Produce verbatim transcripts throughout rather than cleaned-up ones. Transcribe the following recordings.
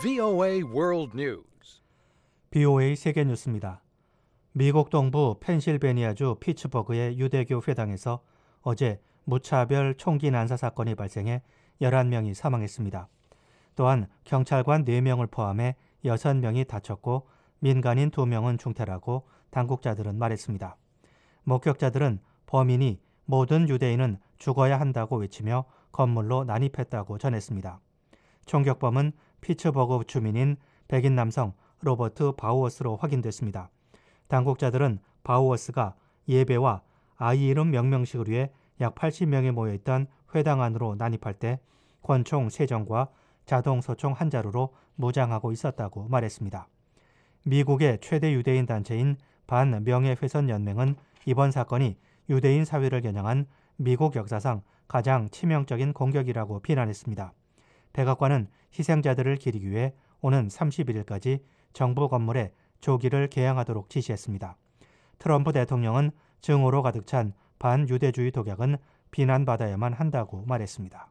브이오에이 World News. 브이오에이 세계 뉴스입니다. 미국 동부 펜실베니아주 피츠버그의 유대교 회당에서 어제 무차별 총기 난사 사건이 발생해 열한 명이 사망했습니다. 또한 경찰관 네 명을 포함해 여섯 명이 다쳤고 민간인 두 명은 중태라고 당국자들은 말했습니다. 목격자들은 범인이 모든 유대인은 죽어야 한다고 외치며 건물로 난입했다고 전했습니다. 총격범은 피츠버그 주민인 백인 남성 로버트 바우어스로 확인됐습니다. 당국자들은 바우어스가 예배와 아이 이름 명명식을 위해 약 팔십 명이 모여있던 회당 안으로 난입할 때 권총 세 정과 자동소총 한 자루로 무장하고 있었다고 말했습니다. 미국의 최대 유대인 단체인 반명예훼손연맹은 이번 사건이 유대인 사회를 겨냥한 미국 역사상 가장 치명적인 공격이라고 비난했습니다. 백악관은 희생자들을 기리기 위해 오는 삼십일 일까지 정부 건물에 조기를 개항하도록 지시했습니다. 트럼프 대통령은 증오로 가득 찬 반유대주의 독약은 비난받아야만 한다고 말했습니다.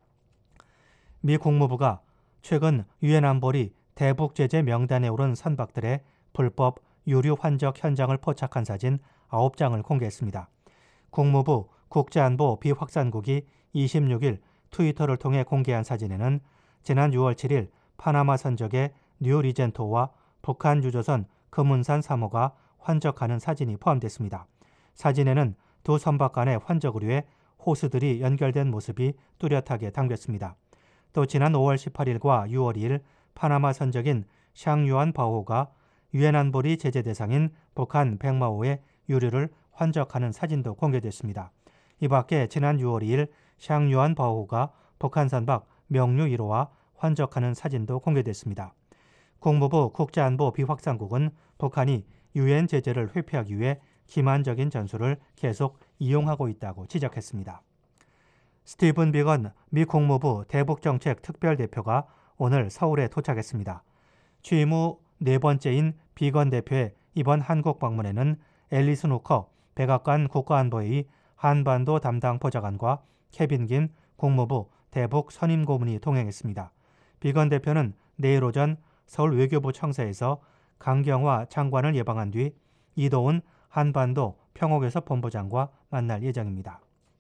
미 국무부가 최근 유엔 안보리 대북 제재 명단에 오른 선박들의 불법 유류 환적 현장을 포착한 사진 아홉 장을 공개했습니다. 국무부 국제안보 비확산국이 이십육 일 트위터를 통해 공개한 사진에는 지난 유월 칠일 파나마 선적의 뉴 리젠토와 북한 유조선 금운산 삼 호가 환적하는 사진이 포함됐습니다. 사진에는 두 선박 간의 환적을 위해 호스들이 연결된 모습이 뚜렷하게 담겼습니다. 또 지난 오월 십팔일과 유월 이일 파나마 선적인 샹유안 바오호가 유엔 안보리 제재 대상인 북한 백마호의 유류를 환적하는 사진도 공개됐습니다. 이 밖에 지난 유월 이일 샹유안 바오호가 북한 선박 명류 일 호와 환적하는 사진도 공개됐습니다. 국무부 국제안보 비확산국은 북한이 유엔 제재를 회피하기 위해 기만적인 전술을 계속 이용하고 있다고 지적했습니다. 스티븐 비건 미 국무부 대북정책 특별대표가 오늘 서울에 도착했습니다. 취임 후 네 번째인 비건 대표의 이번 한국 방문에는 앨리슨 후커 백악관 국가안보회의 한반도 담당 보좌관과 케빈 김 국무부 대북 선임 고문이 동행했습니다. 비건 대표는 내일 오전 서울 외교부 청사에서 강경화 장관을 예방한 뒤 이도훈 한반도 평화교섭 본부장과 만날 예정입니다.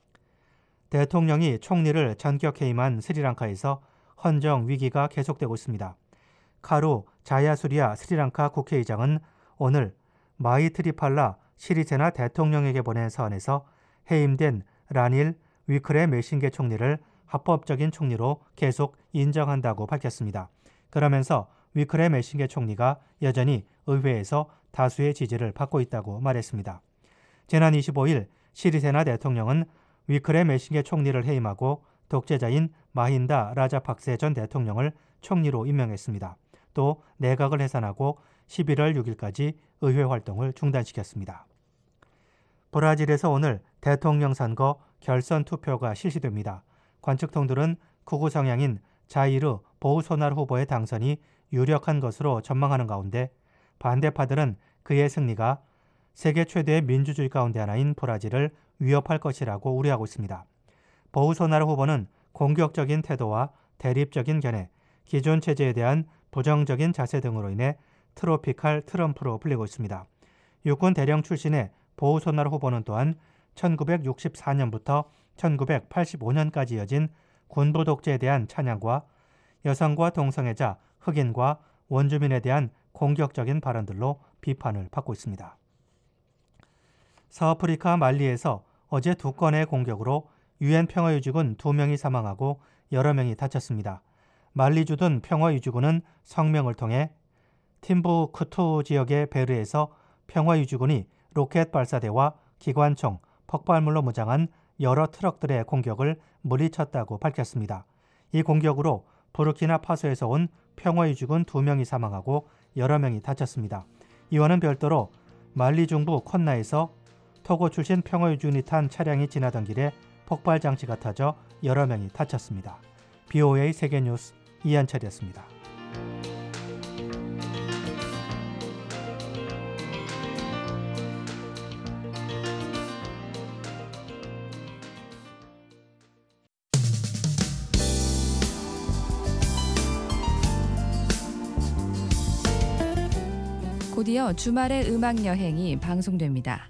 대통령이 총리를 전격 해임한 스리랑카에서 헌정 위기가 계속되고 있습니다. 카루 자야수리아 스리랑카 국회의장은 오늘 마이트리팔라 시리세나 대통령에게 보낸 서한에서 해임된 라닐 위크레 메신게 총리를 합법적인 총리로 계속 인정한다고 밝혔습니다. 그러면서 위크레 메신게 총리가 여전히 의회에서 다수의 지지를 받고 있다고 말했습니다. 지난 이십오일 시리세나 대통령은 위크레 메신게 총리를 해임하고 독재자인 마힌다 라자팍세 전 대통령을 총리로 임명했습니다. 또 내각을 해산하고 십일월 육일까지 의회 활동을 중단시켰습니다. 브라질에서 오늘 대통령 선거 결선 투표가 실시됩니다. 관측통들은 극우 성향인 자이르 보우소나루 후보의 당선이 유력한 것으로 전망하는 가운데 반대파들은 그의 승리가 세계 최대의 민주주의 가운데 하나인 브라질을 위협할 것이라고 우려하고 있습니다. 보우소나루 후보는 공격적인 태도와 대립적인 견해, 기존 체제에 대한 부정적인 자세 등으로 인해 트로피칼 트럼프로 불리고 있습니다. 육군 대령 출신의 보우소나루 후보는 또한 천구백육십사년부터 천구백팔십오년까지 이어진 군부 독재에 대한 찬양과 여성과 동성애자, 흑인과 원주민에 대한 공격적인 발언들로 비판을 받고 있습니다. 서아프리카 말리에서 어제 두 건의 공격으로 유엔 평화유지군 두 명이 사망하고 여러 명이 다쳤습니다. 말리주둔 평화유지군은 성명을 통해 팀부쿠투 지역의 베르에서 평화유지군이 로켓 발사대와 기관총, 폭발물로 무장한 여러 트럭들의 공격을 물리쳤다고 밝혔습니다. 이 공격으로 부르키나파소에서 온 평화유지군 두 명이 사망하고 여러 명이 다쳤습니다. 이와는 별도로 말리 중부 콘나에서 토고 출신 평화유지군이 탄 차량이 지나던 길에 폭발 장치가 터져 여러 명이 다쳤습니다. 브이오에이 세계뉴스 이한철이었습니다. 드디어 주말의 음악 여행이 방송됩니다.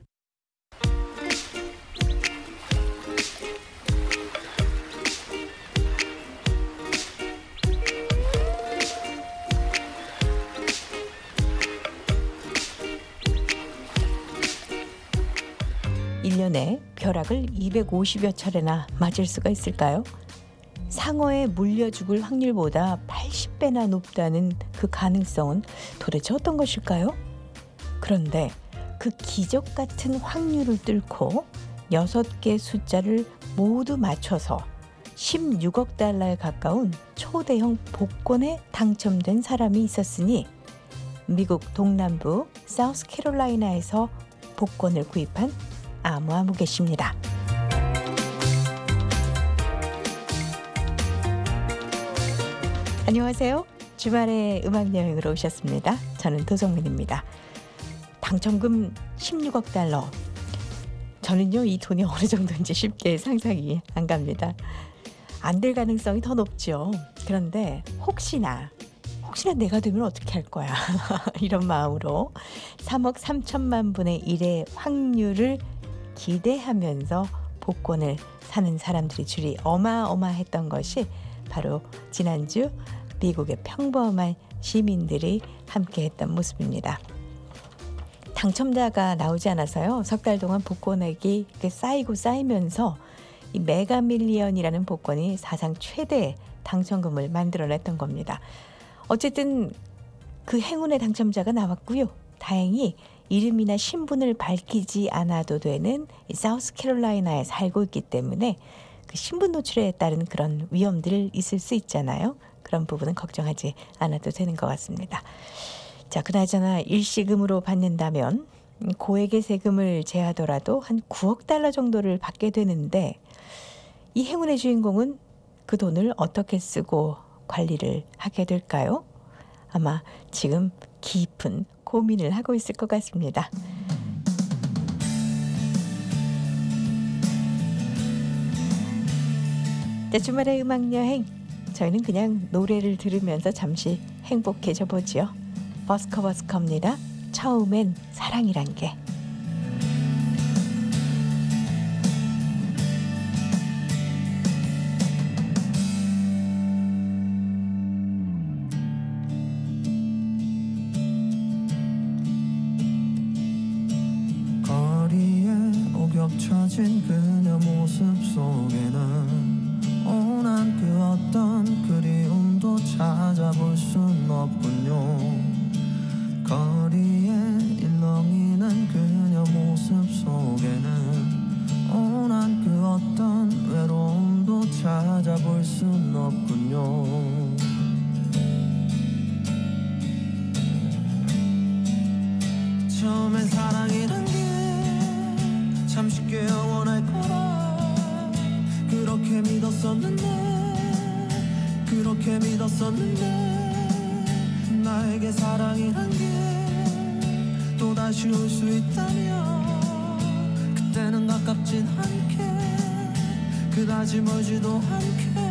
일 년에 벼락을 이백오십여 차례나 맞을 수가 있을까요? 상어에 물려 죽을 확률보다 팔십 배나 높다는 그 가능성은 도대체 어떤 것일까요? 그런데 그 기적 같은 확률을 뚫고 여섯 개 숫자를 모두 맞춰서 십육억 달러에 가까운 초대형 복권에 당첨된 사람이 있었으니 미국 동남부 사우스캐롤라이나에서 복권을 구입한 아무아무 계십니다. 안녕하세요. 주말에 음악여행으로 오셨습니다. 저는 도성민입니다. 당첨금 십육억 달러. 저는요, 이 돈이 어느 정도인지 쉽게 상상이 안 갑니다. 안 될 가능성이 더 높죠. 그런데 혹시나 혹시나 내가 되면 어떻게 할 거야 이런 마음으로 삼억 삼천만 분의 일의 확률을 기대하면서 복권을 사는 사람들이 줄이 어마어마했던 것이 바로 지난주 미국의 평범한 시민들이 함께했던 모습입니다. 당첨자가 나오지 않아서요, 석 달 동안 복권액이 쌓이고 쌓이면서 이 메가밀리언이라는 복권이 사상 최대 당첨금을 만들어냈던 겁니다. 어쨌든 그 행운의 당첨자가 나왔고요. 다행히 이름이나 신분을 밝히지 않아도 되는 사우스캐롤라이나에 살고 있기 때문에 그 신분 노출에 따른 그런 위험들이 있을 수 있잖아요. 그런 부분은 걱정하지 않아도 되는 것 같습니다. 자, 그나저나 일시금으로 받는다면 고액의 세금을 제하더라도 한 구억 달러 정도를 받게 되는데, 이 행운의 주인공은 그 돈을 어떻게 쓰고 관리를 하게 될까요? 아마 지금 깊은 고민을 하고 있을 것 같습니다. 자, 주말의 음악여행, 저희는 그냥 노래를 들으면서 잠시 행복해져 보지요. 버스커버스커입니다. 처음엔 사랑이란 게. 겹쳐진 그녀 모습 속에는 오난 그 어떤 그리움도 찾아볼 순 없군요. 거리에 일렁이는 그녀 모습 속에는 오난 그 어떤 외로움도 찾아볼 순 없군요. 처음엔 사랑이란 게 참 쉽게 영원할 거라 그렇게 믿었었는데 그렇게 믿었었는데 나에게 사랑이란 게 또다시 올 수 있다면 그때는 가깝진 않게 그다지 멀지도 않게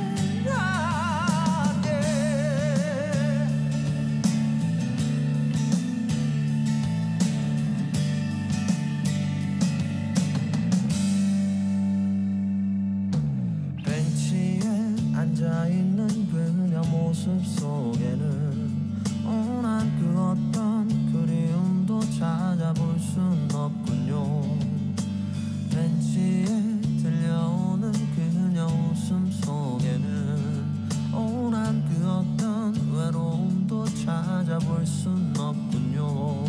앉아있는 그녀 모습 속에는 오난 그 어떤 그리움도 찾아볼 순 없군요. 벤치에 들려오는 그녀 웃음 속에는 오난 그 어떤 외로움도 찾아볼 순 없군요.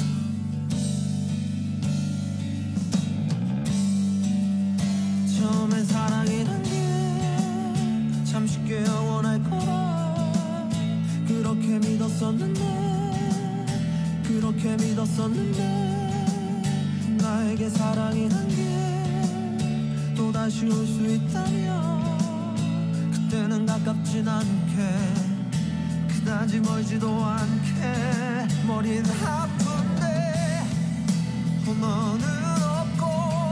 처음엔 사랑이란 게 참 쉽게 영원할 거라 그렇게 믿었었는데 그렇게 믿었었는데 나에게 사랑이란 게 또다시 올 수 있다면 그때는 가깝진 않게 그다지 멀지도 않게 머린 아픈데 너는 없고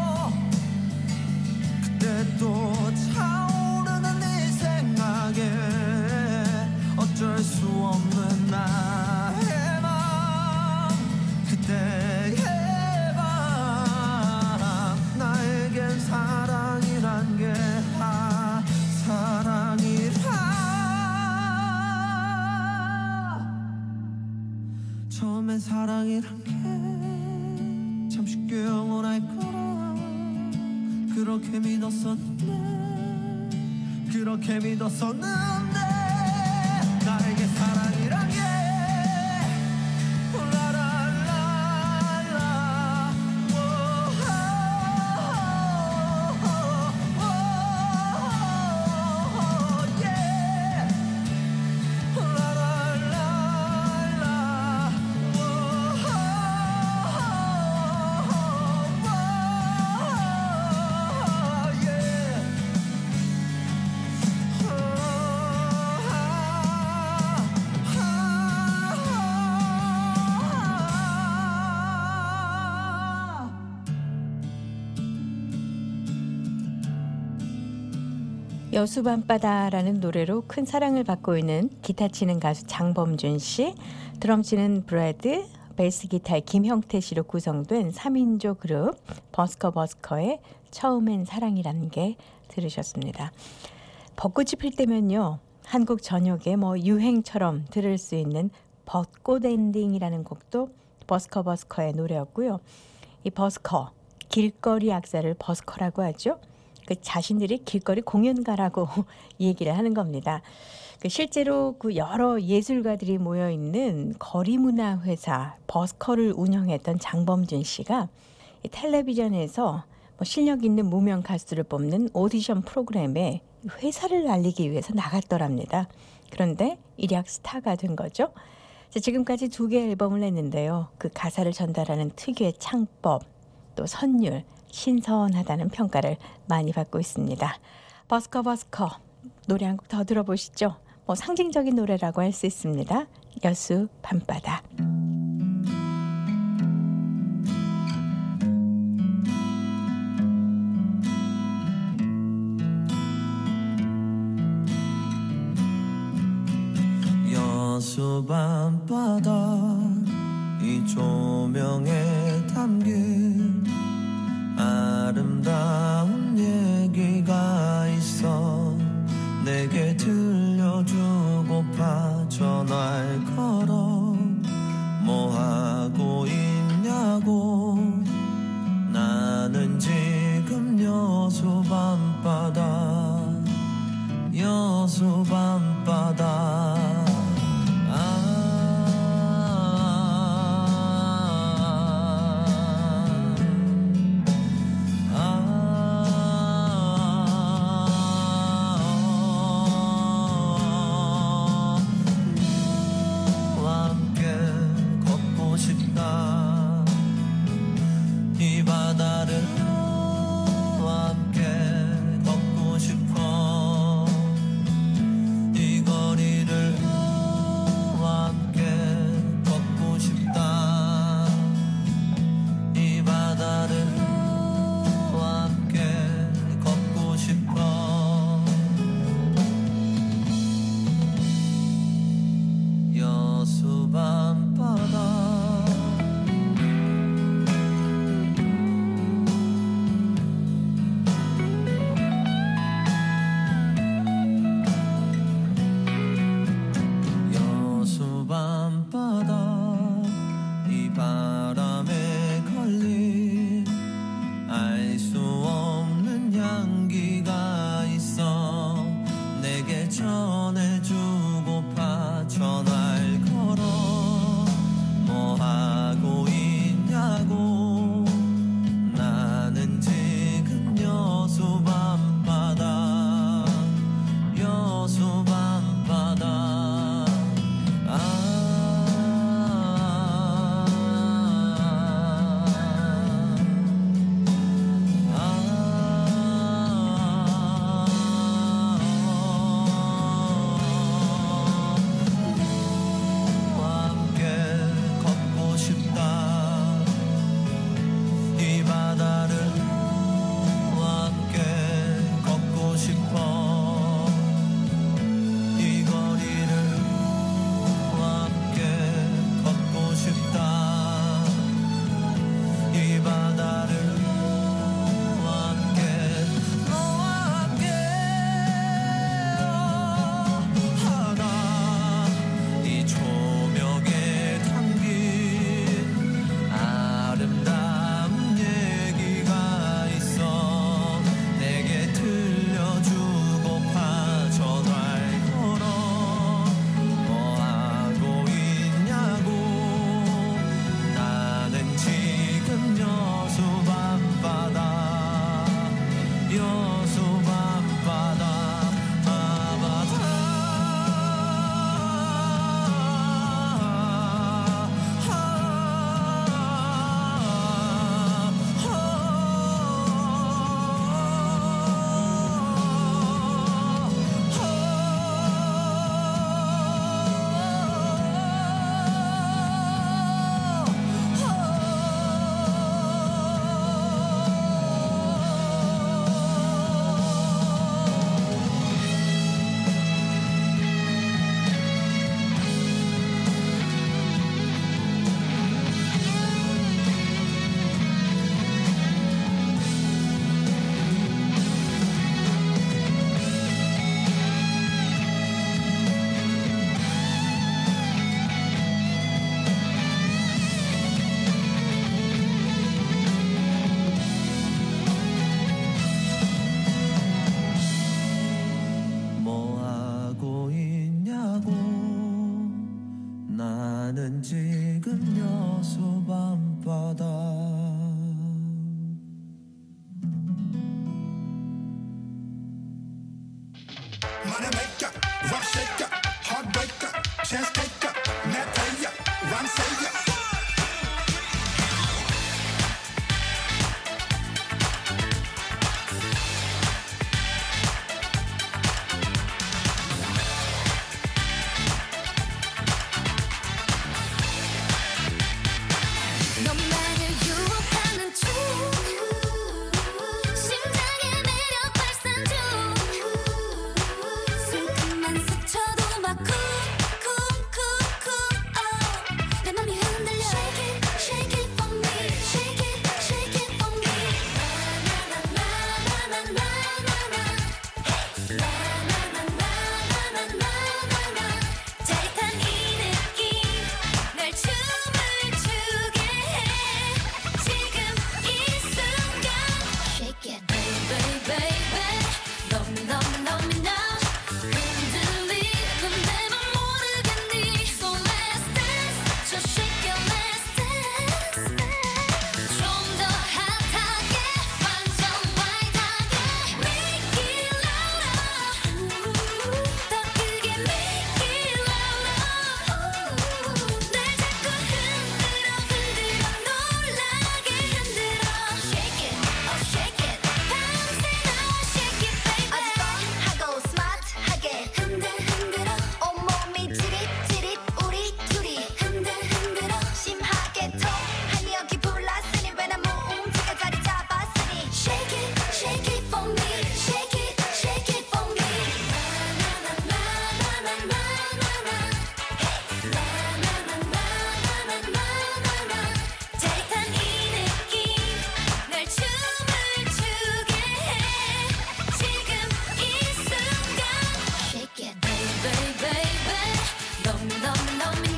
그때 또 차오르는 네 생각에 어쩔 수 없는 나의 맘 처음엔 사랑이란 게 참 쉽게 영원할 거라 그렇게 믿었었는데 그렇게 믿었었는데 나에게 사랑이란 게 라라라라 여수밤바다라는 노래로 큰 사랑을 받고 있는 기타 치는 가수 장범준 씨, 드럼 치는 브래드, 베이스 기타의 김형태 씨로 구성된 삼 인조 그룹 버스커 버스커의 처음엔 사랑이라는 게 들으셨습니다. 벚꽃이 필 때면요, 한국 전역에 뭐 유행처럼 들을 수 있는 벚꽃 엔딩이라는 곡도 버스커 버스커의 노래였고요. 이 버스커, 길거리 악사를 버스커라고 하죠. 그 자신들이 길거리 공연가라고 얘기를 하는 겁니다. 그 실제로 그 여러 예술가들이 모여 있는 거리문화회사 버스커를 운영했던 장범준 씨가 이 텔레비전에서 뭐 실력 있는 무명 가수를 뽑는 오디션 프로그램에 회사를 알리기 위해서 나갔더랍니다. 그런데 일약 스타가 된 거죠. 지금까지 두 개의 앨범을 냈는데요. 그 가사를 전달하는 특유의 창법, 또 선율, 신선하다는 평가를 많이 받고 있습니다. 버스커 버스커 노래 한 곡 더 들어보시죠. 뭐 상징적인 노래라고 할 수 있습니다. 여수 밤바다. 여수 밤바다 이 조명에 담긴 아름다운 얘기가 있어 내게 들려주고파 전화를 걸어 뭐 하고 있냐고 나는 지금 여수 밤바다 여수 밤바다 함께 걷고 싶어 이 거리를 money maker, rough shaker, heartbreaker, chance taker, net payer, rhyme savior. 너만을 유혹하는 중 심장의 매력 발산 중 숨금만 스쳐도 막 쿵쿵쿵쿵 내 맘이 흔들려 Shake it, shake it for me Shake it, shake it for me 나나나나나나나나나 나나나나나나나나 짜릿한 이 느낌 날 춤을 추게 해 지금 이 순간 Shake it baby baby 너무 너무 너무 나 흔들리는 내 맘 모르겠니 So let's dance 저 shake it let's dance 좀 더 핫하게 완전 와이드하게 Make it louder 더 크게 make it louder 날 자꾸 흔들어 흔들어 놀라게 흔들어 Shake it oh shake it 밤새 나와 shake it baby 아직도 하고 스마트하게 흔들 흔들어 온몸이 지릿지릿 우리 둘이 흔들 흔들어 심하게 통한 여기 불났으니 왜 난 몸지가 자리 잡았으니 Shake it shake it for me Shake it shake it for me 나나나나나나나나 나나나나나나나나 짜릿한 이 느낌 날 춤을 추게 해 지금 이 순간 Shake it baby baby 너무 너무 너무 나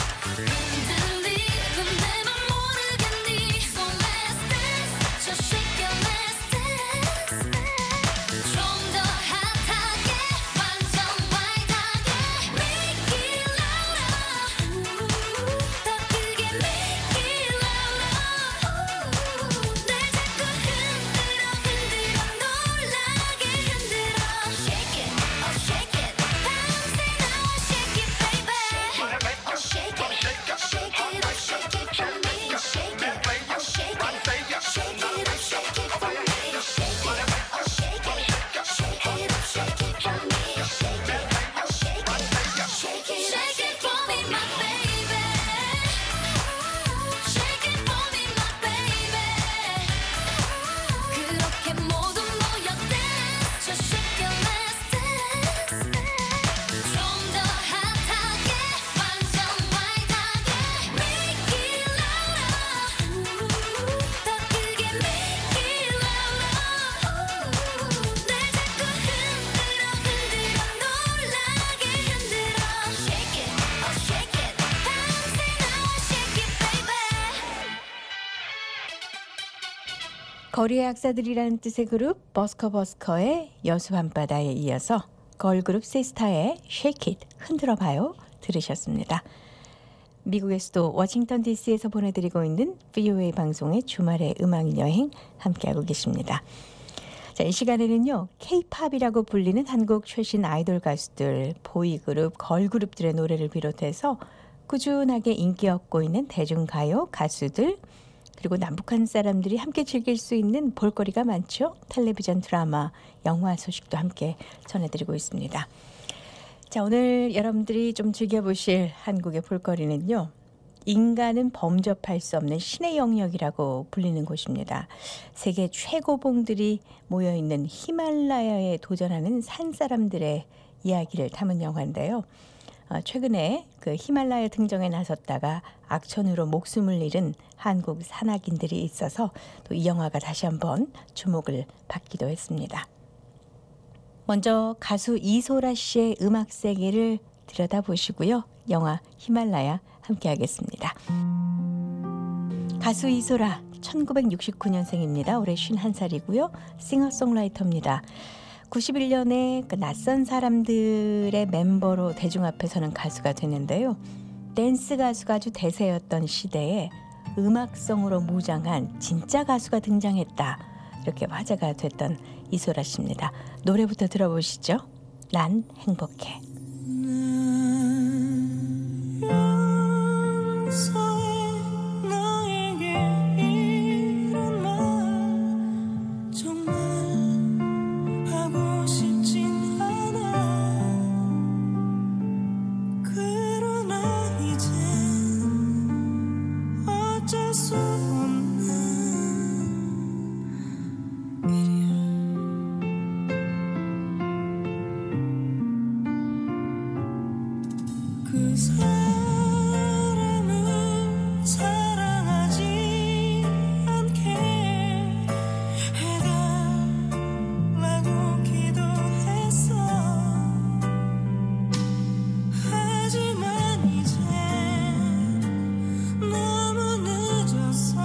흔들리는 내 맘 모르겠니 So let's dance 저 shake it let's dance 좀 더 핫하게 완전 와이드하게 Make it louder 더 크게 make it louder 날 자꾸 흔들어 흔들어 놀라게 흔들어 Shake it oh shake it 밤새 나와 shake it baby oh shake it shake it oh shake it for me Shake it oh shake it shake it oh shake it for me Shake it oh shake it shake it oh shake it for me Shake it oh shake it shake it shake it for me my baby Shake it for me my baby 그렇게 모두 모여 dance 저 shake it let's dance 좀 더 핫하게 완전 와이드하게 Make it louder 더 크게 make it louder 날 자꾸 흔들어 흔들어 놀라게 흔들어 Shake it oh shake it 밤새 나와 shake it baby 거리의 악사들이라는 뜻의 그룹 버스커버스커의 여수 밤바다에 이어서 걸그룹 시스타의 Shake It 흔들어봐요 들으셨습니다. 미국의 수도 워싱턴 디씨에서 보내드리고 있는 브이오에이 방송의 주말의 음악 여행 함께하고 계십니다. 자, 이 시간에는요 K-팝이라고 불리는 한국 최신 아이돌 가수들, 보이그룹, 걸그룹들의 노래를 비롯해서 꾸준하게 인기 얻고 있는 대중가요 가수들 그리고 남북한 사람들이 함께 즐길 수 있는 볼거리가 많죠. 텔레비전 드라마, 영화 소식도 함께 전해드리고 있습니다. 자, 오늘 여러분들이 좀 즐겨보실 한국의 볼거리는요. 인간은 범접할 수 없는 신의 영역이라고 불리는 곳입니다. 세계 최고봉들이 모여있는 히말라야에 도전하는 산사람들의 이야기를 담은 영화인데요. 어, 최근에 그 히말라야 등정에 나섰다가 악천후로 목숨을 잃은 한국 산악인들이 있어서 또 이 영화가 다시 한번 주목을 받기도 했습니다. 먼저 가수 이소라 씨의 음악 세계를 들여다보시고요. 영화 히말라야 함께 하겠습니다. 가수 이소라 천구백육십구 년생입니다. 올해 쉰한 살이고요. 싱어송라이터입니다. 구십일 년에 그 낯선 사람들의 멤버로 대중 앞에 서는 가수가 되는데요. 댄스 가수가 아주 대세였던 시대에 음악성으로 무장한 진짜 가수가 등장했다. 이렇게 화제가 됐던 이소라 씨입니다. 노래부터 들어보시죠. 난 행복해. 용서해 너에게 이런 말 정말 하고 싶진 않아. 그러나 이젠 어쩔 수 없는 일이야. 그 사람을 사랑하지 않게 해달라고 기도했어. 하지만 이제 너무 늦었어.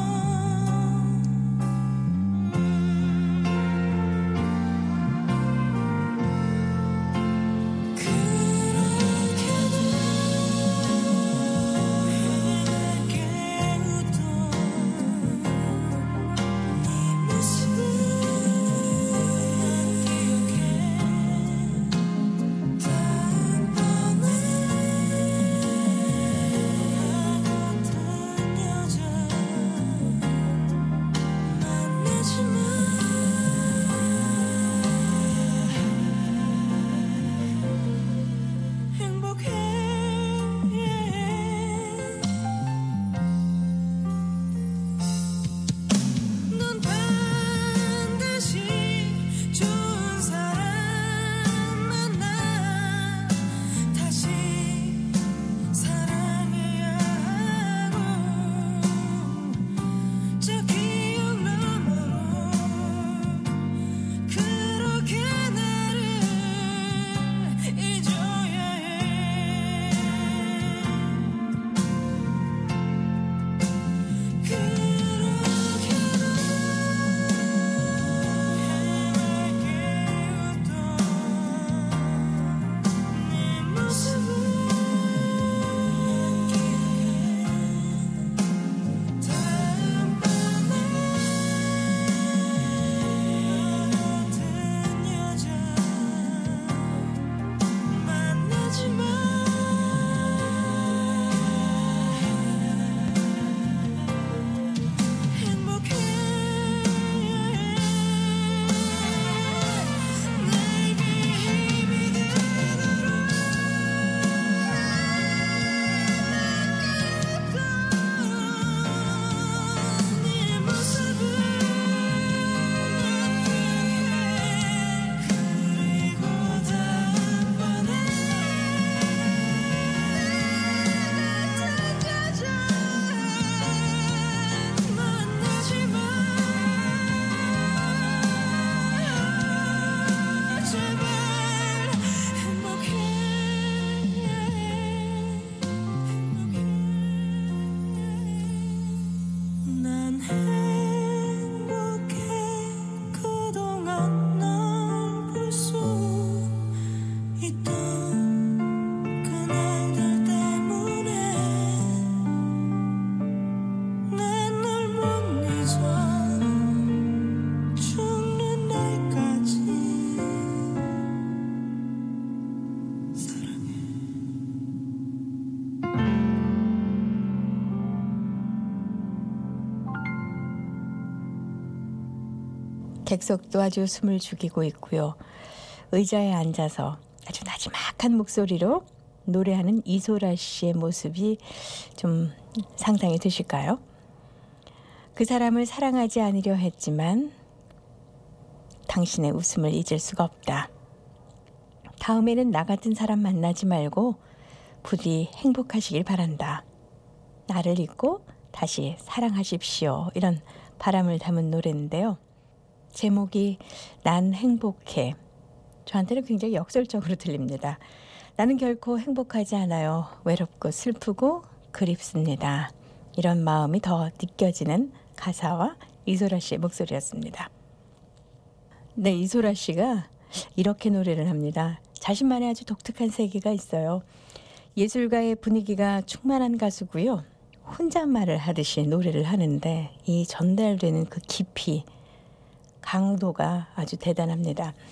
넌 반드시 좋은 사람 만나 다시 사랑해야 하고 저 기억 너머로 그렇게 나를 잊어야 해. 난 행복해. 그동안 널 볼 수 있던 그날들 때문에 난 널 못 잊어. 죽는 날까지 사랑해. 객석도 아주 숨을 죽이고 있고요. 의자에 앉아서 아주 나지막한 목소리로 노래하는 이소라 씨의 모습이 좀 상상이 되실까요? 그 사람을 사랑하지 않으려 했지만 당신의 웃음을 잊을 수가 없다. 다음에는 나 같은 사람 만나지 말고 부디 행복하시길 바란다. 나를 잊고 다시 사랑하십시오. 이런 바람을 담은 노래인데요. 제목이 난 행복해. 저한테는 굉장히 역설적으로 들립니다. 나는 결코 행복하지 않아요. 외롭고 슬프고 그립습니다. 이런 마음이 더 느껴지는 가사와 이소라 씨의 목소리였습니다. 네, 이소라 씨가 이렇게 노래를 합니다. 자신만의 아주 독특한 세계가 있어요. 예술가의 분위기가 충만한 가수고요. 혼잣말을 하듯이 노래를 하는데 이 전달되는 그 깊이, 강도가 아주 대단합니다.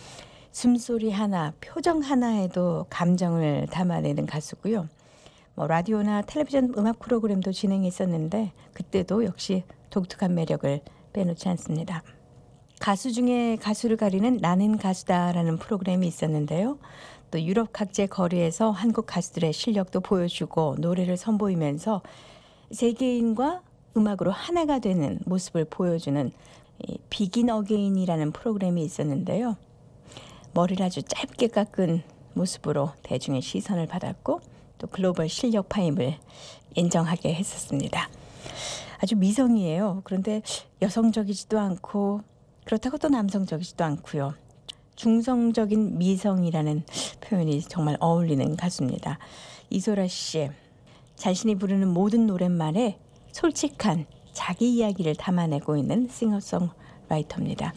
숨소리 하나, 표정 하나에도 감정을 담아내는 가수고요. 뭐 라디오나 텔레비전 음악 프로그램도 진행했었는데 그때도 역시 독특한 매력을 빼놓지 않습니다. 가수 중에 가수를 가리는 나는 가수다라는 프로그램이 있었는데요. 또 유럽 각지의 거리에서 한국 가수들의 실력도 보여주고 노래를 선보이면서 세계인과 음악으로 하나가 되는 모습을 보여주는 이 비긴 어게인이라는 프로그램이 있었는데요. 머리를 아주 짧게 깎은 모습으로 대중의 시선을 받았고 또 글로벌 실력파임을 인정하게 했었습니다. 아주 미성이에요. 그런데 여성적이지도 않고 그렇다고 또 남성적이지도 않고요. 중성적인 미성이라는 표현이 정말 어울리는 가수입니다. 이소라 씨, 자신이 부르는 모든 노랫말에 솔직한 자기 이야기를 담아내고 있는 싱어송라이터입니다.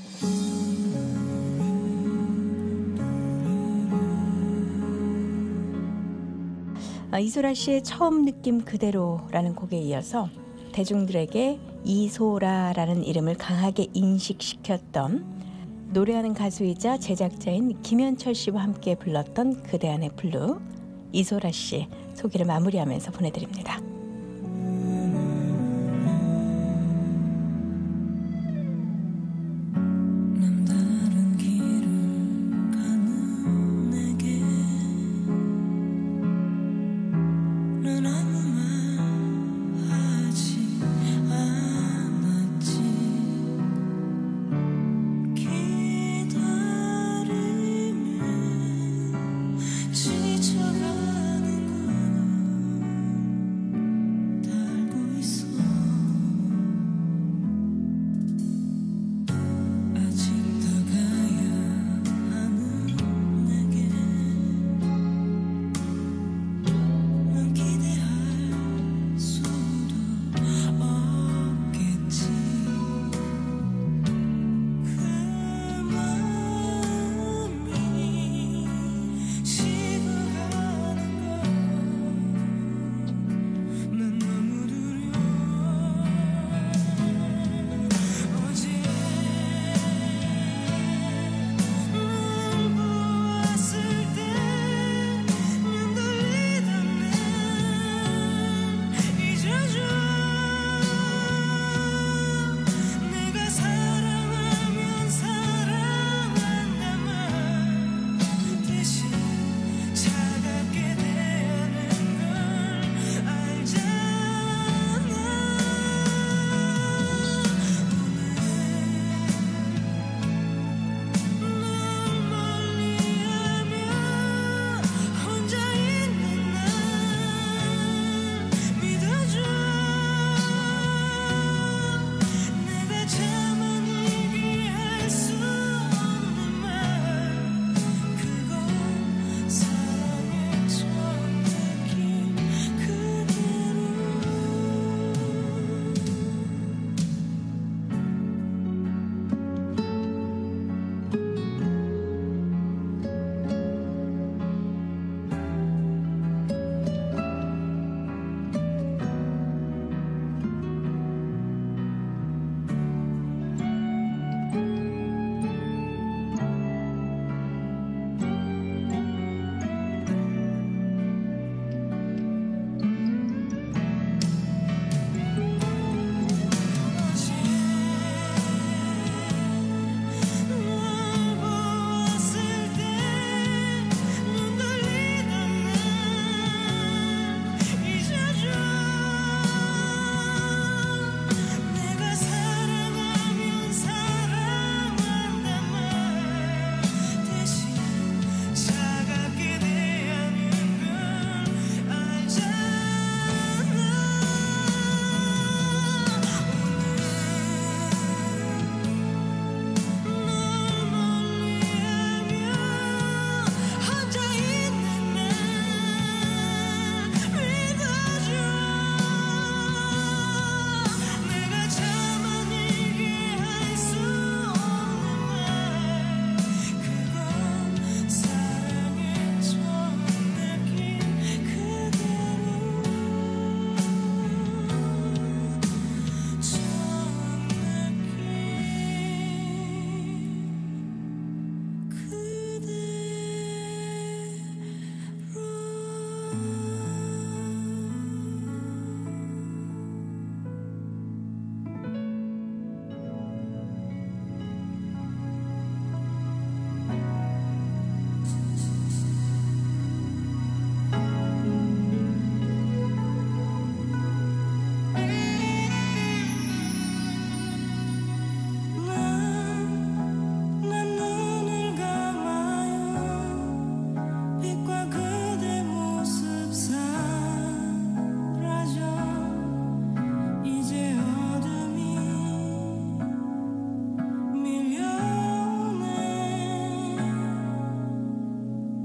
이소라 씨의 처음 느낌 그대로라는 곡에 이어서 대중들에게 이소라라는 이름을 강하게 인식시켰던 노래하는 가수이자 제작자인 김현철 씨와 함께 불렀던 그대 안의 블루, 이소라 씨 소개를 마무리하면서 보내드립니다. 남다른 길을 가는 내게 넌 아무 말 하지 않았지. 기다리면 지쳐가는군.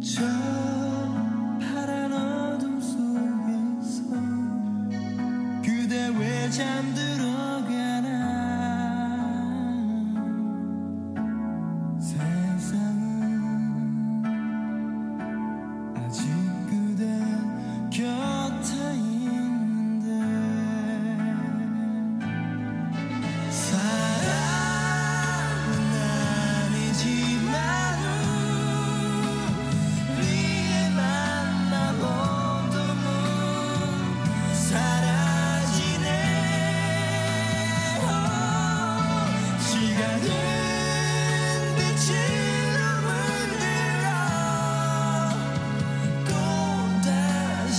저 파란 어둠 속에서 그대 왜 잠들어 가나 세상은 아직 그대 곁에 있는데 사랑은 아니지만 우리의 만남 어둠은 사라지네 시간은 빛으로 물들어 또다시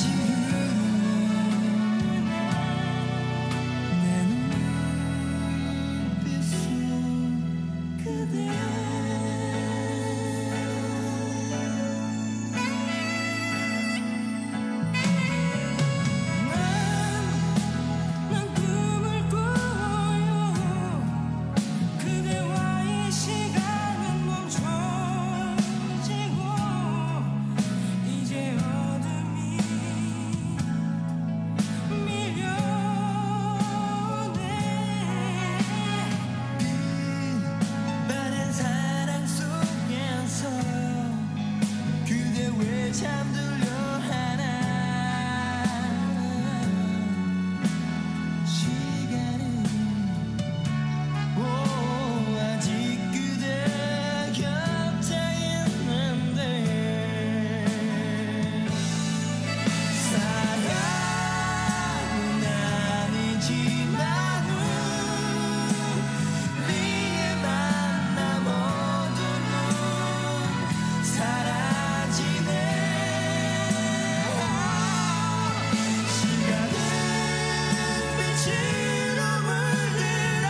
내 눈빛 속 그대 난 꿈을 꾸어요 그대와의 시간은 멈춰지고 이제 어둠이 밀려오네 빛바랜 사랑 속에서 그대 왜 잠들려 하나 시간은 오 아직 그대 곁에 있는데 사랑은 아니지만 우리의 만남 어둠은 사라지네 시간은 빛으로 물들어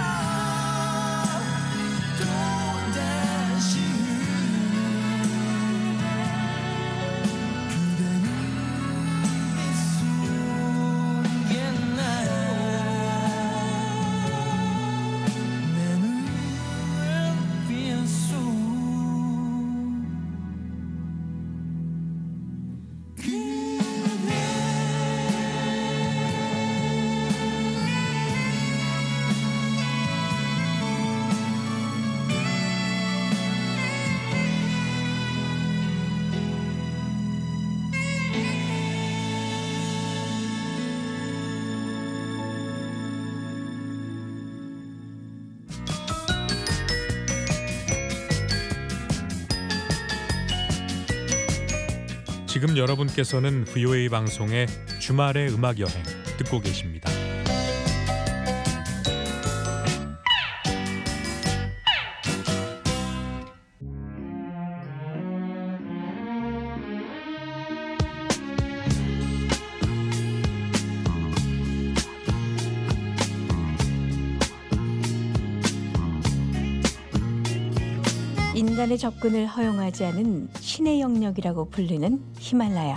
또다시 그대는 이 속에 나내 눈빛 속 지금 여러분께서는 브이오에이 방송의 주말의 음악 여행 듣고 계십니다. 인간의 접근을 허용하지 않은 신의 영역이라고 불리는 히말라야.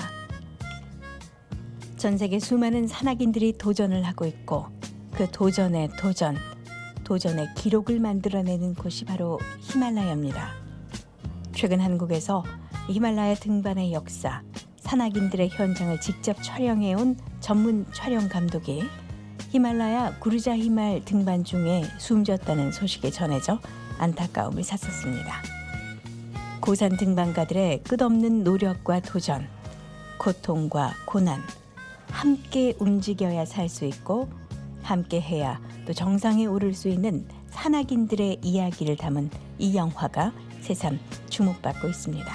전 세계 수많은 산악인들이 도전을 하고 있고 그 도전의 도전, 도전의 기록을 만들어내는 곳이 바로 히말라야입니다. 최근 한국에서 히말라야 등반의 역사, 산악인들의 현장을 직접 촬영해온 전문 촬영 감독이 히말라야 구르자 히말 등반 중에 숨졌다는 소식이 전해져 안타까움을 샀었습니다. 고산 등반가들의 끝없는 노력과 도전, 고통과 고난, 함께 움직여야 살 수 있고 함께 해야 또 정상에 오를 수 있는 산악인들의 이야기를 담은 이 영화가 새삼 주목받고 있습니다.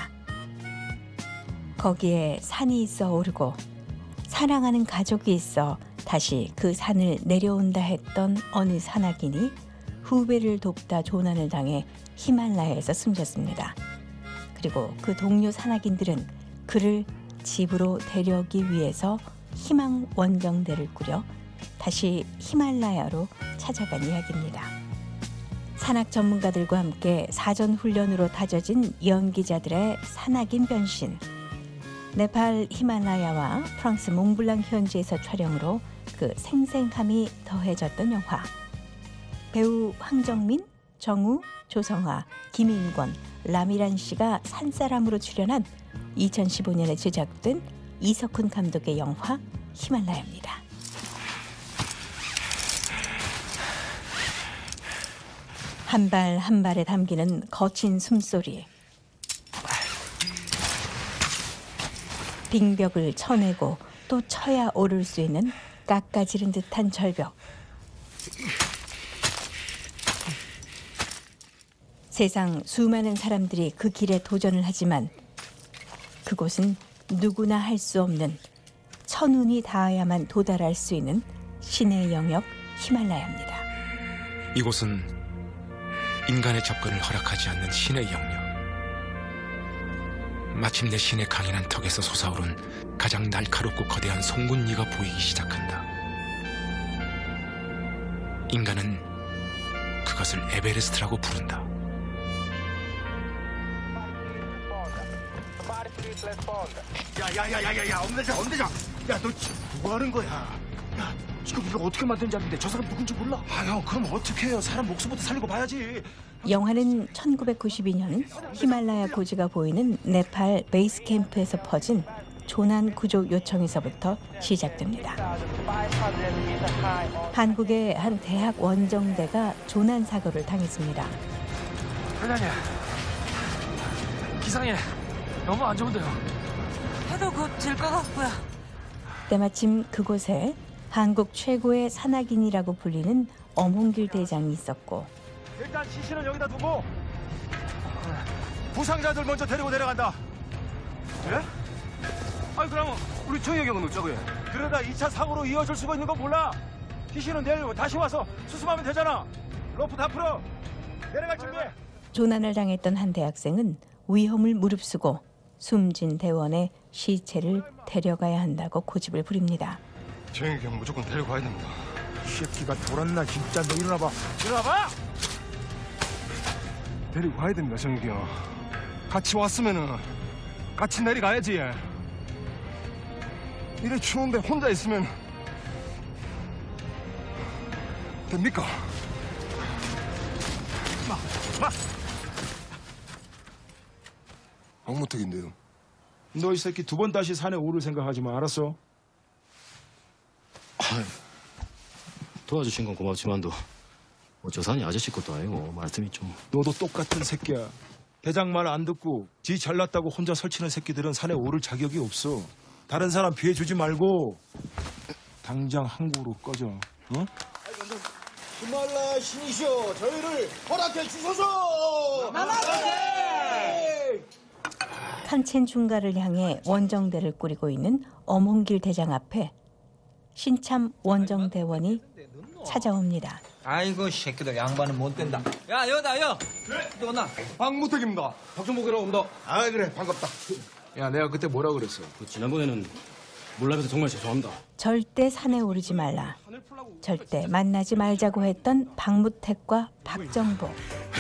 거기에 산이 있어 오르고 사랑하는 가족이 있어 다시 그 산을 내려온다 했던 어느 산악인이 후배를 돕다 조난을 당해 히말라야에서 숨졌습니다. 그리고 그 동료 산악인들은 그를 집으로 데려오기 위해서 희망 원정대를 꾸려 다시 히말라야로 찾아간 이야기입니다. 산악 전문가들과 함께 사전 훈련으로 다져진 연기자들의 산악인 변신. 네팔 히말라야와 프랑스 몽블랑 현지에서 촬영으로 그 생생함이 더해졌던 영화. 배우 황정민, 정우, 조성아, 김인권, 라미란 씨가 산사람으로 출연한 이천십오 년에 제작된 이석훈 감독의 영화 히말라야입니다. 한 발 한 발에 담기는 거친 숨소리, 빙벽을 쳐내고 또 쳐야 오를 수 있는 깎아지른 듯한 절벽. 세상 수많은 사람들이 그 길에 도전을 하지만 그곳은 누구나 할 수 없는 천운이 닿아야만 도달할 수 있는 신의 영역 히말라야입니다. 이곳은 인간의 접근을 허락하지 않는 신의 영역. 마침내 신의 강인한 턱에서 솟아오른 가장 날카롭고 거대한 송곳니가 보이기 시작한다. 인간은 그것을 에베레스트라고 부른다. 야야야야야야 엄대장 엄대장 야너 지금 뭐 하는 거야? 야 지금 이거 어떻게 만든 잡인데 저 사람 누군지 몰라? 아 형 그럼 어떻게 해요? 사람 목숨부터 살리고 봐야지. 영화는 천구백구십이 년 히말라야 고지가 보이는 네팔 베이스 캠프에서 퍼진 조난 구조 요청에서부터 시작됩니다. 한국의 한 대학 원정대가 조난 사고를 당했습니다. 회장님, 기상이 너무 안 좋은데요. 해도 곧 질 것 같고요. 때마침 그곳에 한국 최고의 산악인이라고 불리는 엄홍길 대장이 있었고 일단 시신은 여기다 두고 부상자들 먼저 데리고 내려간다. 그래? 아니 그러면 우리 정혜경은 어쩌고 해? 그러다 이 차 사고로 이어질 수가 있는 거 몰라? 시신은 내일 다시 와서 수습하면 되잖아. 로프 다 풀어. 내려갈 준비해. 조난을 당했던 한 대학생은 위험을 무릅쓰고 숨진 대원의 시체를 데려가야 한다고 고집을 부립니다. 정혜경 무조건 데리고 가야 됩니다. 이 새끼가 돌았나 진짜. 너 일어나봐. 일어나봐. 데리고 가야 됩니다 정혜경. 같이 왔으면은 같이 내려가야지. 이래 추운데 혼자 있으면 됩니까? 마, 마. 박무택인데요. 너 이 새끼 두 번 다시 산에 오를 생각하지 마. 알았어? 도와주신 건 고맙지만도 뭐 저 산이 아저씨 것도 아니고 말씀이 좀. 너도 똑같은 새끼야. 대장 말 안 듣고 지 잘났다고 혼자 설치는 새끼들은 산에 오를 자격이 없어. 다른 사람 피해 주지 말고 당장 항구로 꺼져. 어? 히말라야 신이시여 저희를 허락해 주소서. 칸첸중가를 향해 원정대를 꾸리고 있는 엄홍길 대장 앞에 신참 원정대원이 찾아옵니다. 아이고 새끼들 양반은 못 된다. 야 여다 여. 너 나. 박무택입니다. 박종복이라고 온다. 아 그래 반갑다. 야 내가 그때 뭐라 그랬어? 그 지난번에는 몰라서 정말 죄송합니다. 절대 산에 오르지 말라. 절대 만나지 말자고 했던 박무택과 박정복.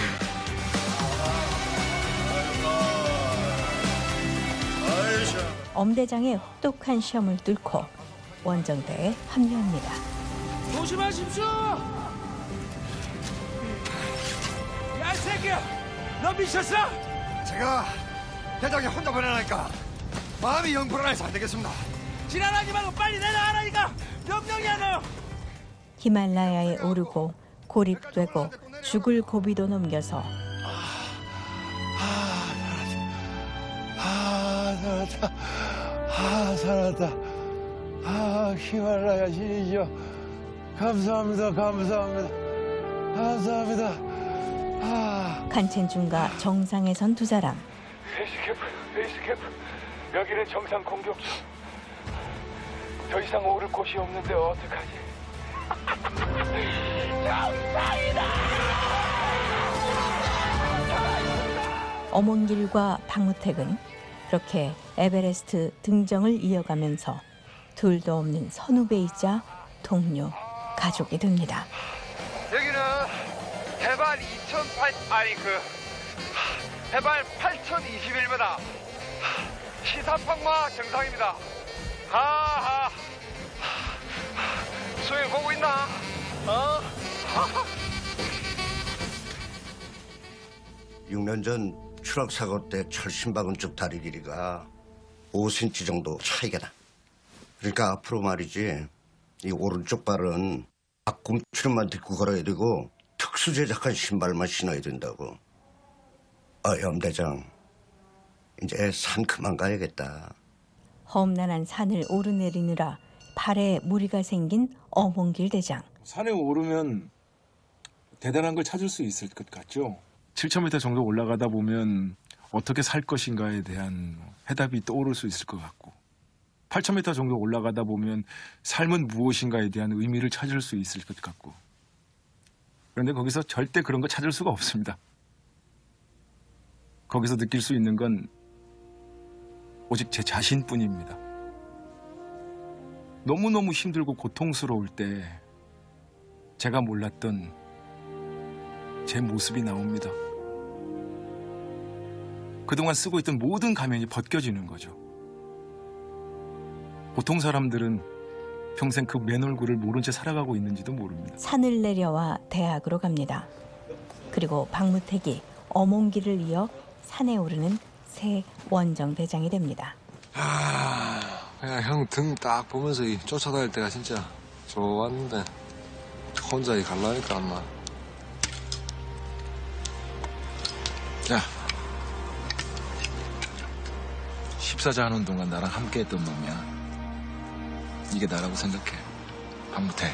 엄 대장의 혹독한 시험을 뚫고 원정대에 합류합니다. 조심하십시오. 야 이 새끼야 너 미쳤어? 제가 대장이 혼자 보내라니까 마음이 영 불안해서 안 되겠습니다. 지랄하지 말고 빨리 내려가라니까. 명령이야 너. 히말라야에 오르고 고립되고 죽을 고비도 넘겨서 아 살았다. 아 살았다. 아 히말라야 신이시여 감사합니다. 감사합니다. 감사합니다. 아 칸첸중가 정상에 선 두 사람. 베이스 캠프, 베이스 캠프. 여기는 정상 공격소. 더 이상 오를 곳이 없는데 어떡하지? 정상이다! 엄홍길과 박무택은 그렇게 에베레스트 등정을 이어가면서 둘도 없는 선후배이자 동료, 가족이 됩니다. 여기는 해발 이천팔 아니 그 해발 팔천이십일 미터 시사팡마 정상입니다. 하하 수행 보고 있나? 어? 육 년 전 추락 사고 때 철심 박은 쪽 다리 길이가 오 센티미터 정도 차이가 나. 그러니까 앞으로 말이지 이 오른쪽 발은 앞꿈치로만 딛고 걸어야 되고 특수 제작한 신발만 신어야 된다고. 아, 염대장 이제 산 그만 가야겠다. 험난한 산을 오르내리느라 발에 무리가 생긴 어몽길 대장. 산에 오르면 대단한 걸 찾을 수 있을 것 같죠? 칠천 미터 정도 올라가다 보면 어떻게 살 것인가에 대한 해답이 떠오를 수 있을 것 같고, 팔천 미터 정도 올라가다 보면 삶은 무엇인가에 대한 의미를 찾을 수 있을 것 같고, 그런데 거기서 절대 그런 거 찾을 수가 없습니다. 거기서 느낄 수 있는 건 오직 제 자신뿐입니다. 너무너무 힘들고 고통스러울 때 제가 몰랐던 제 모습이 나옵니다. 그동안 쓰고 있던 모든 가면이 벗겨지는 거죠. 보통 사람들은 평생 그 맨 얼굴을 모른 채 살아가고 있는지도 모릅니다. 산을 내려와 대학으로 갑니다. 그리고 박무택이 어몽길을 이어 산에 오르는 새 원정 대장이 됩니다. 아, 그냥 형 등 딱 보면서 이 쫓아다닐 때가 진짜 좋았는데 혼자 이 갈라니까 엄마. 야, 십사자 하는 동안 나랑 함께했던 놈이야. 이게 나라고 생각해, 박무택.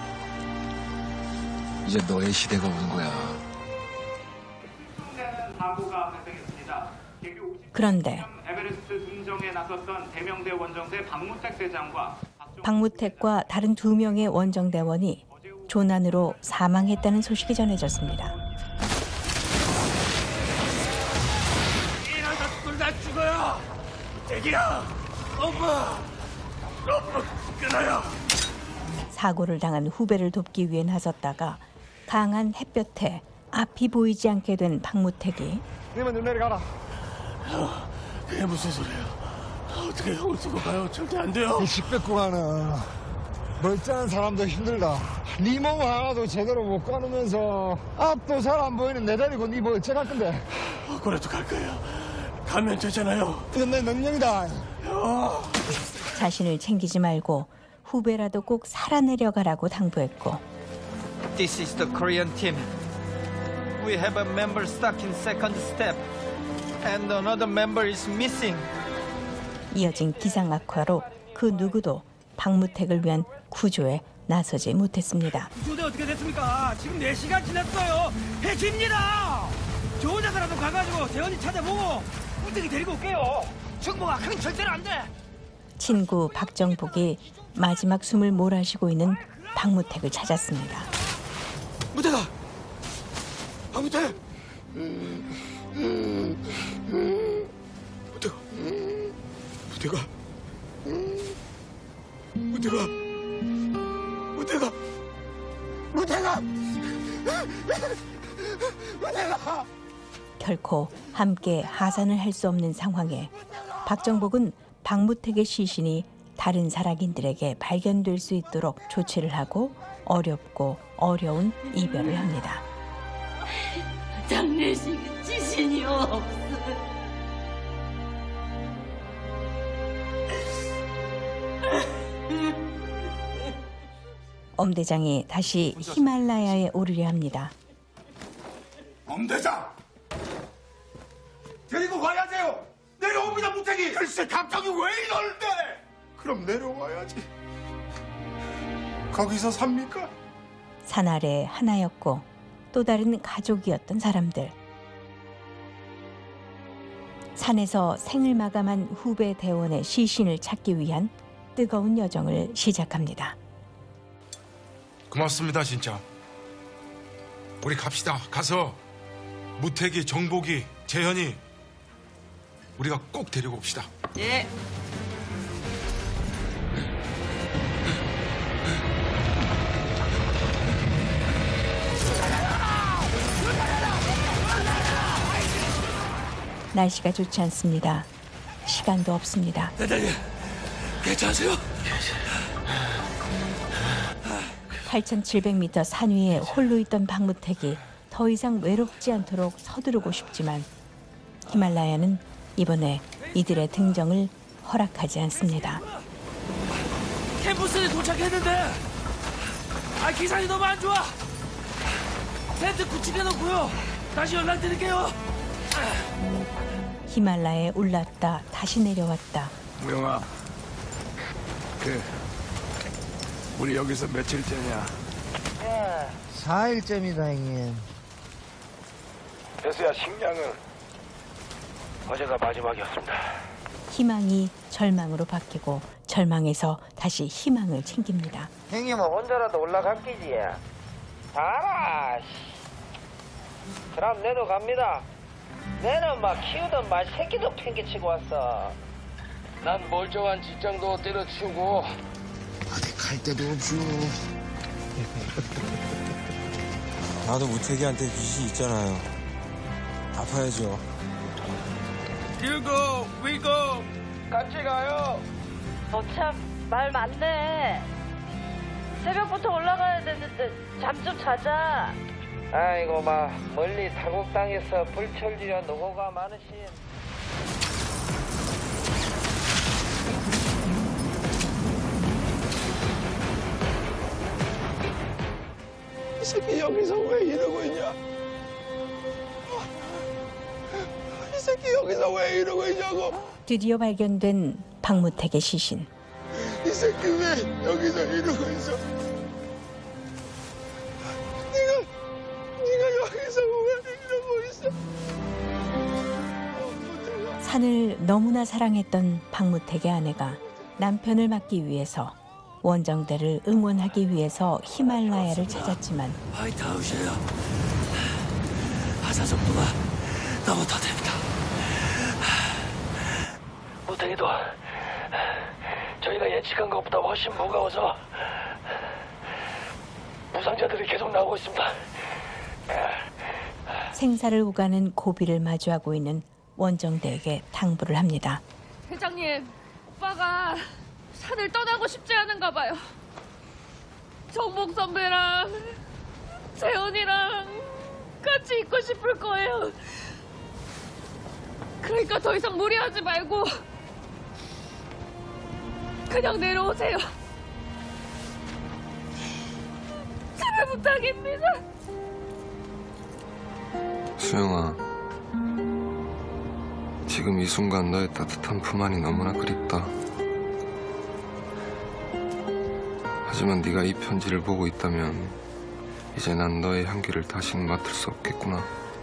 이제 너의 시대가 온 거야. 그런데 에베레스트 등정에 나섰던 대명대 원정대 박무택 대장과 박무택과 다른 두 명의 원정대원이 조난으로 사망했다는 소식이 전해졌습니다. 이러다 둘 다 죽어요. 대기야, 엄마, 엄마 끊어요. 사고를 당한 후배를 돕기 위해 나섰다가 강한 햇볕에 앞이 보이지 않게 된 박무택이 님은 눈 내려가라. 그게 무슨 소리야? 어떻게 형을 두고 가요? 절대 안 돼요. 이 식백구 가는 멀쩡한 사람도 힘들다. 네 몸 하나도 제대로 못 가누면서 앞도 잘 안 보이는 내 데리고 네 뭐 어째갈 건데? 그래도 갈 거야. 가면 되잖아요. 이건 내 능력이다. 자신을 챙기지 말고 후배라도 꼭 살아내려가라고 당부했고, This is the Korean team. We have a member stuck in second step, and another member is missing. 이어진 기상 악화로 그 누구도 박무택을 위한 구조에 나서지 못했습니다. 구조대 어떻게 됐습니까? 지금 네 시간 지났어요. 해집니다. 저 혼자서라도 가가지고 재현이 찾아보고 꿀떡이 데리고 올게요. 중보가 그건 절대로 안 돼. 친구 박정복이 마지막 숨을 몰아쉬고 있는 박무택을 찾았습니다. 무대가! 박무택! 무대가! 무대가! 무대가! 무대가! 무대가! 무대가! 결코 함께 하산을 할 수 없는 상황에 박정복은 박무택의 시신이 다른 살아긴들에게 발견될 수 있도록 조치를 하고 어렵고 어려운 이별을 합니다. 장례식 지신이 없어. 엄 대장이 다시 히말라야에 오르려 합니다. 엄 대장! 데리고 가야 돼요! 내려옵니다, 무택이! 글쎄, 갑자기 왜 이러는데! 그럼 내려와야지. 거기서 삽니까? 산 아래 하나였고 또 다른 가족이었던 사람들. 산에서 생을 마감한 후배 대원의 시신을 찾기 위한 뜨거운 여정을 시작합니다. 고맙습니다, 진짜. 우리 갑시다. 가서 무택이, 정복이, 재현이 우리가 꼭 데리고 옵시다. 예. 날씨가 좋지 않습니다. 시간도 없습니다. 대장님, 괜찮으세요? 팔천칠백 미터 산 위에 홀로 있던 박무택이 더 이상 외롭지 않도록 서두르고 싶지만 히말라야는 이번에 이들의 등정을 허락하지 않습니다. 캠퍼스에 도착했는데 아 기상이 너무 안 좋아. 텐트 구축해놓고요. 다시 연락드릴게요. 히말라야에 올랐다 다시 내려왔다. 무영아, 그 우리 여기서 며칠째냐? 예, 사일째입니다, 형님. 배수야, 식량은 어제가 마지막이었습니다. 희망이 절망으로 바뀌고 절망에서 다시 희망을 챙깁니다. 형님은 혼자라도 올라갔기지. 알아. 그럼 내도 갑니다. 내는 막 키우던 말 새끼도 팽개치고 왔어. 난 멀쩡한 직장도 때려치우고 어디 갈 데도 없슈. 나도 무태기한테 빚이 있잖아요. 갚아야죠. You go, we go. 같이 가요. 너 참 말 많네. 새벽부터 올라가야 되는데 잠 좀 자자. 아이고 마 멀리 타국 땅에서 불철주야 노고가 많으신. 이 새끼 여기서 왜 이러고 있냐? 이 새끼 여기서 왜 이러고 있냐고? 드디어 발견된 박무택의 시신. 이 새끼 왜 여기서 이러고 있어? 네가 네가 여기서 왜 이러고 있어? 산을 너무나 사랑했던 박무택의 아내가 남편을 막기 위해서 원정대를 응원하기 위해서 히말라야를 찾았지만 화이트하우스에요. 하사 속도가 너무 더딥니다. 무탱이도 저희가 예측한 것보다 훨씬 무거워서 부상자들이 계속 나오고 있습니다. 생사를 오가는 고비를 마주하고 있는 원정대에게 당부를 합니다. 회장님, 오빠가 산을 떠나고 싶지 않은가 봐요. 정복 선배랑 재현이랑 같이 있고 싶을 거예요. 그러니까 더 이상 무리하지 말고 그냥 내려오세요. 제발 부탁입니다. 수영아, 지금 이 순간 너의 따뜻한 품 안이 너무나 그립다. 하지만 네가 이 편지를 보고 있다면 이제 난 너의 향기를 다시는 맡을 수 없겠구나.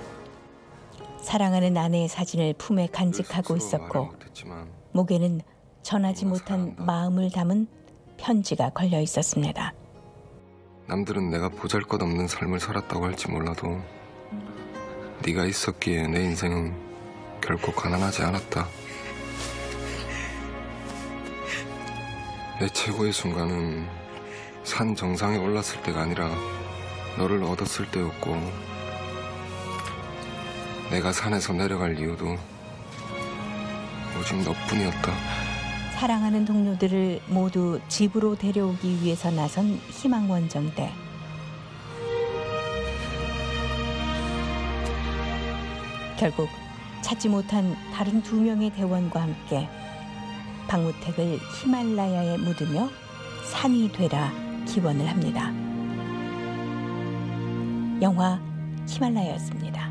사랑하는 아내의 사진을 품에 간직하고 있었고 목에는 전하지 못한 마음을 담은 편지가 걸려 있었습니다. 남들은 내가 보잘것없는 삶을 살았다고 할지 몰라도 네가 있었기에 내 인생은 결코 가난하지 않았다. 내 최고의 순간은 산 정상에 올랐을 때가 아니라 너를 얻었을 때였고, 내가 산에서 내려갈 이유도 오직 너뿐이었다. 사랑하는 동료들을 모두 집으로 데려오기 위해서 나선 희망원정대. 결국 찾지 못한 다른 두 명의 대원과 함께 박무택을 히말라야에 묻으며 산이 되라 기원을 합니다. 영화 히말라야였습니다.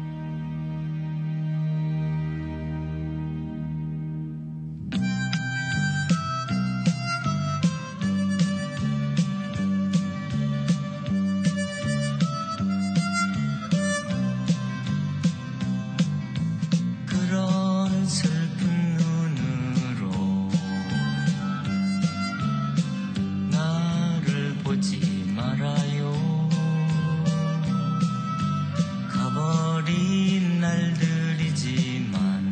그런 슬픈 눈으로 나를 보지 말아요. 가버린 날들이지만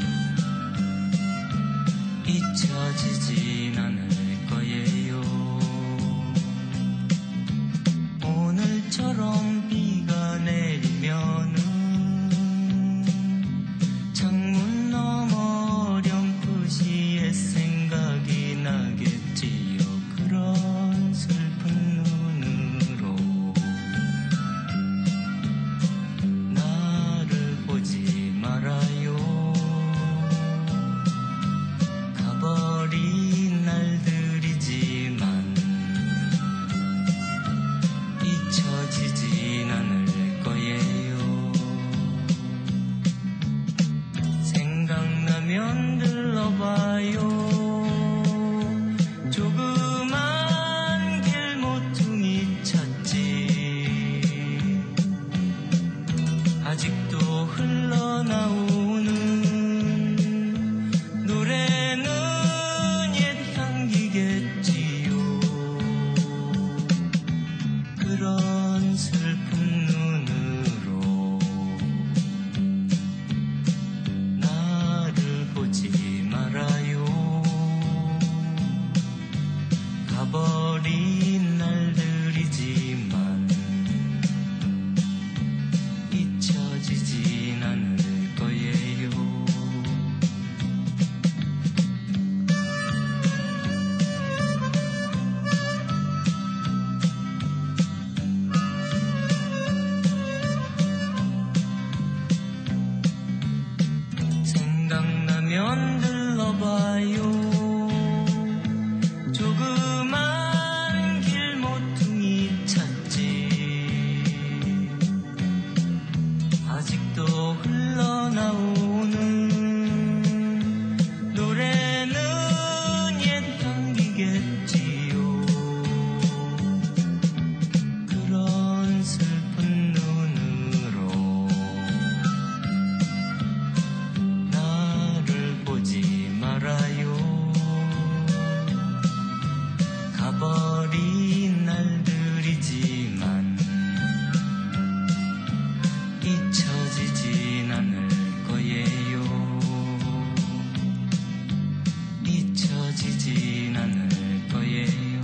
잊혀지진 않을 거예요. 오늘처럼 비가 내리면은 창문 너머 어렴풋이 옛 생각이 나겠지요. 그런 슬픈 눈으로 나를 보지 말아요. 가버린 잊혀지진 않을 거예요.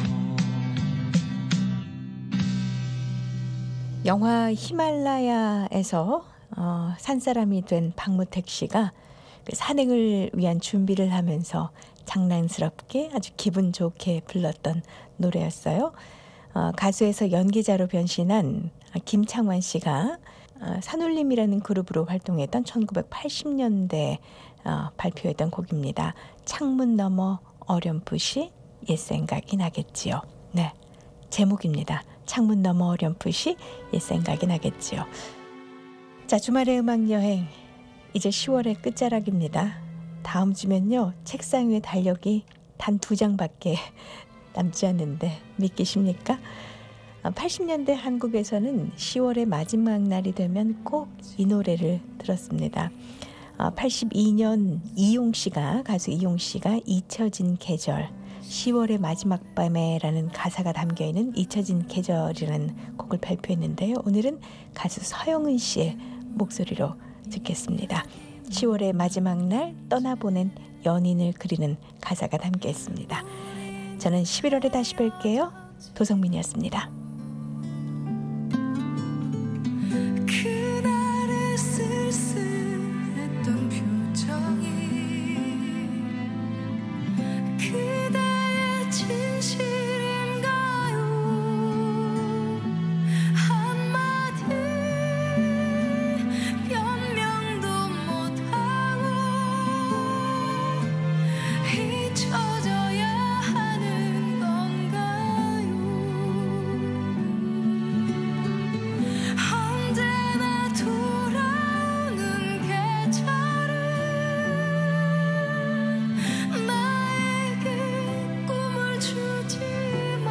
영화 히말라야에서 어, 산사람이 된 박무택 씨가 그 산행을 위한 준비를 하면서 장난스럽게 아주 기분 좋게 불렀던 노래였어요. 어, 가수에서 연기자로 변신한 김창완 씨가 어, 산울림이라는 그룹으로 활동했던 천구백팔십 년대 어, 발표했던 곡입니다. 창문 너머 어렴풋이 옛 생각이 나겠지요. 네, 제목입니다. 창문 너머 어렴풋이 옛 생각이 나겠지요. 자, 주말의 음악여행 이제 시월의 끝자락입니다. 다음 주면요 책상 위에 달력이 단 두 장밖에 남지 않는데 믿기십니까? 팔십 년대 한국에서는 시월의 마지막 날이 되면 꼭 이 노래를 들었습니다. 팔십이 년 이용 씨가 가수 이용 씨가 잊혀진 계절 시월의 마지막 밤에라는 가사가 담겨있는 잊혀진 계절이라는 곡을 발표했는데요. 오늘은 가수 서영은 씨의 목소리로 듣겠습니다. 시월의 마지막 날 떠나보낸 연인을 그리는 가사가 담겨 있습니다. 저는 십일월에 다시 뵐게요. 도성민이었습니다. 그날의 쓸쓸했던 표정이 그대의 진실인가요? 한마디 변명도 못하고 잊혀져야 하는 건가요? 언제나 돌아오는 계절은 나에게 꿈을 주지만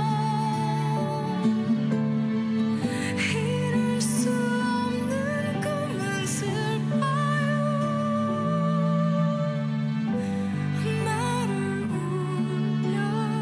이룰 수 없는 꿈은 슬퍼요. 나를 울려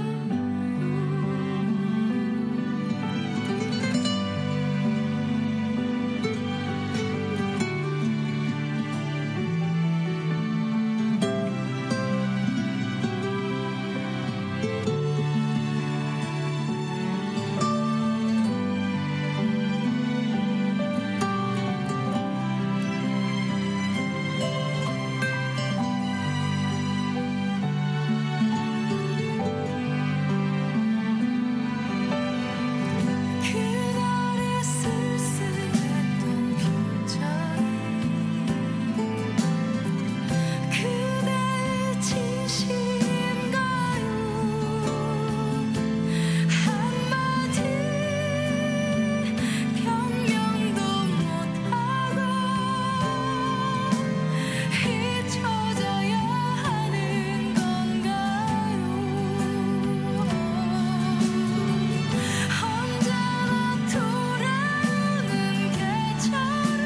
그날의 쓸쓸했던 표정이 그대의 진실인가요? 한마디 변명도 못하고 잊혀져야 하는 건가요? 언제나 돌아오는 계절은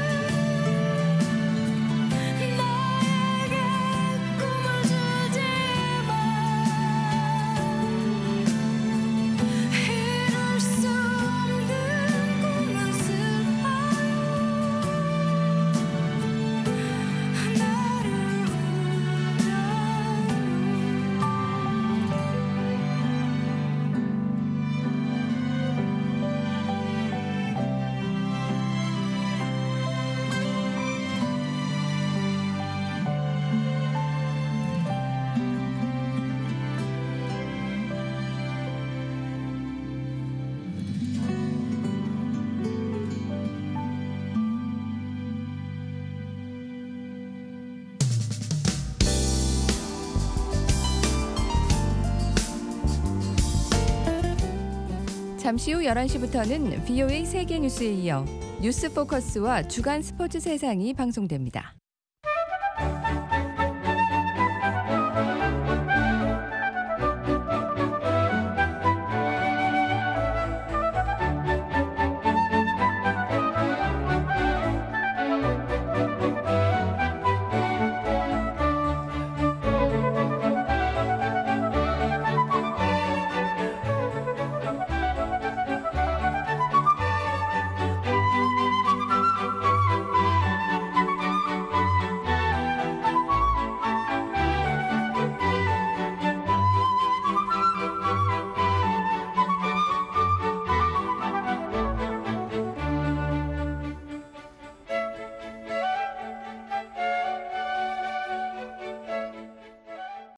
나에게 꿈을 주지만 이룰 수 없는 꿈은 슬퍼요. 나를 잠시 후 열한 시부터는 브이오에이 세계 뉴스에 이어 뉴스 포커스와 주간 스포츠 세상이 방송됩니다.